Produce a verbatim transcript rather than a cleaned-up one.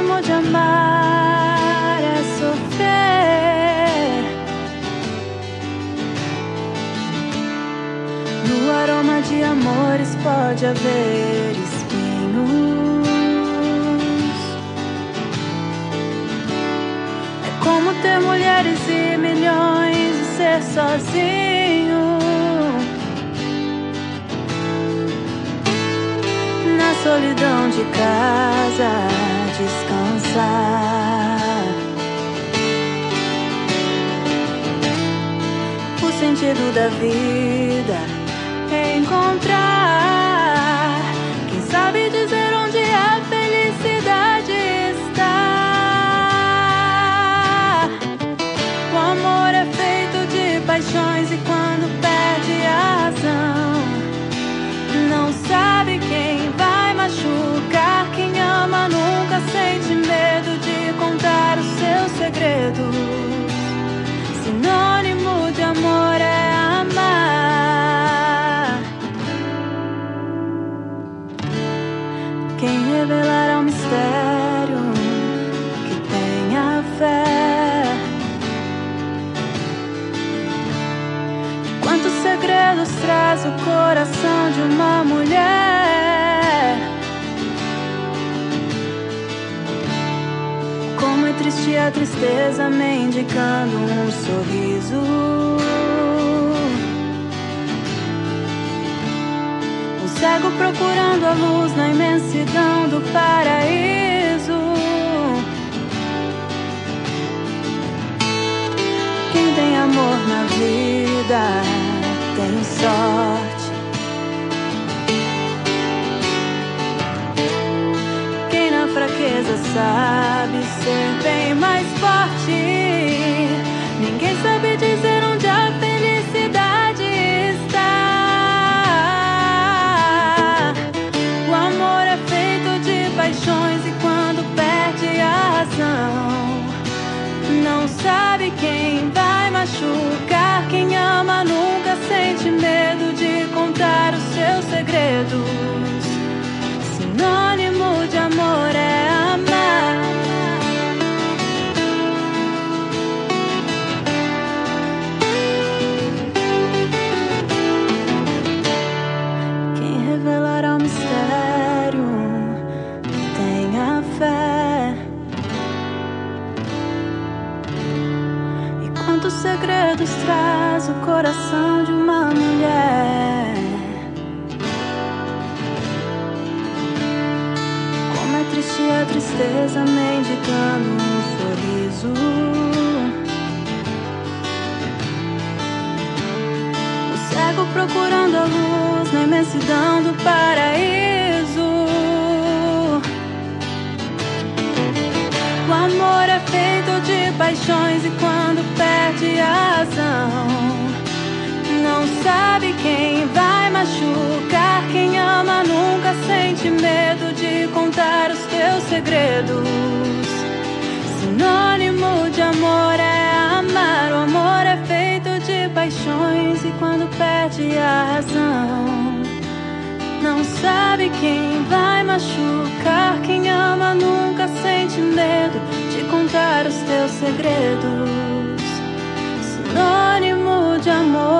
Sinônimo de amar é sofrer. No aroma de amores pode haver espinhos. É como ter mulheres e milhões e ser sozinho. Na solidão de casa, descansar. O sentido da vida é encontrar. Quem sabe dizer onde a felicidade está. O amor é feito de paixões e quando perde a razão, não sabe quem vai machucar. Quem ama nunca sente medo de contar os seus segredos. Sinônimo de amor é amar. Quem revelará o mistério que tenha fé. Quantos segredos traz o coração de uma mulher. Como é triste a tristeza mendicando um sorriso. Um cego procurando a luz na imensidão do paraíso. Quem tem amor na vida tem sorte. Quem na fraqueza sabe ser bem mais forte. Ninguém sabe dizer onde a felicidade está. O amor é feito de paixões e quando perde a razão, não sabe quem vai machucar. Quem ama nunca sente medo de contar os seus segredos. Sinônimo de amor é amar. Quem revelará o mistério que tenha fé. Quantos segredos traz o coração de uma mulher. Como é triste a tristeza mendicando um sorriso. O cego procurando a luz na imensidão do paraíso. O amor é feito de paixões e quando perde a razão, não sabe quem vai machucar. Quem ama nunca sente medo de contar os teus segredos. Sinônimo de amor é amar. O amor é feito de paixões e quando perde a razão, não sabe quem vai machucar. Quem ama nunca sente medo de contar os teus segredos. Sinônimo de amor.